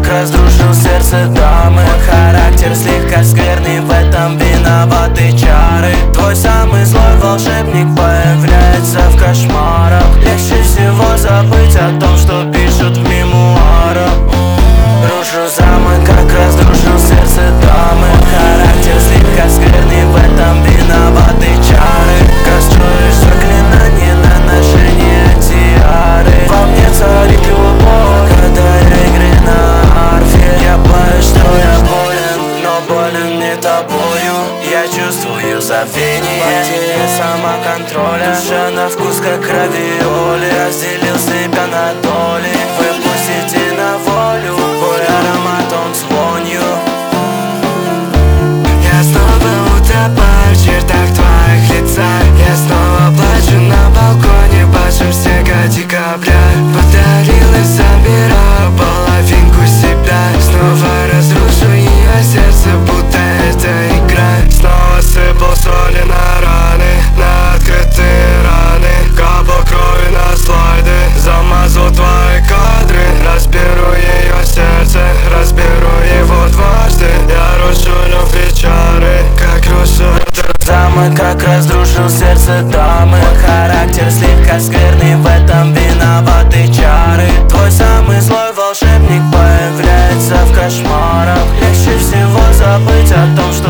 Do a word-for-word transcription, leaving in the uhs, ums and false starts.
разрушил сердце дамы. Характер слегка скверный, в этом виноваты чары. Твой самый злой волшебник появляется в кошмарах. Легче всего забыть о том, что пишут в мемуарах. Рушу замок, как разрушил сердце дамы. Характер слегка скверный, в этом виноваты чары. Каструешь заклинание на ношение тиары. Во мне царит любовь, когда я игры на арфе. Я боюсь, что я болен, но болен не тобою. Я чувствую забвение, потеря самоконтроля. Душа на вкус, как равиоли. Разделил себя на доли. Выпустите на волю твой аромат, он с вонью. Я снова утопаю в чертах твоих лица. Я снова плачу на балконе, башен снега декабря. Подарила всем мира половинку себя. Снова разрушу ее сердце, будто это игра. Снова сыпал соли на раны, на открытые раны. Капал крови на слайды, замазал твои кадры. Разберу ее сердце, разберу его дважды. Я рушу любви чары, как рушу Замок, как разрушил сердце дамы. Характер слегка скверный, в этом виноваты чары. Твой самый злой волшебник появляется в кошмарах. Легче всего забыть о том, что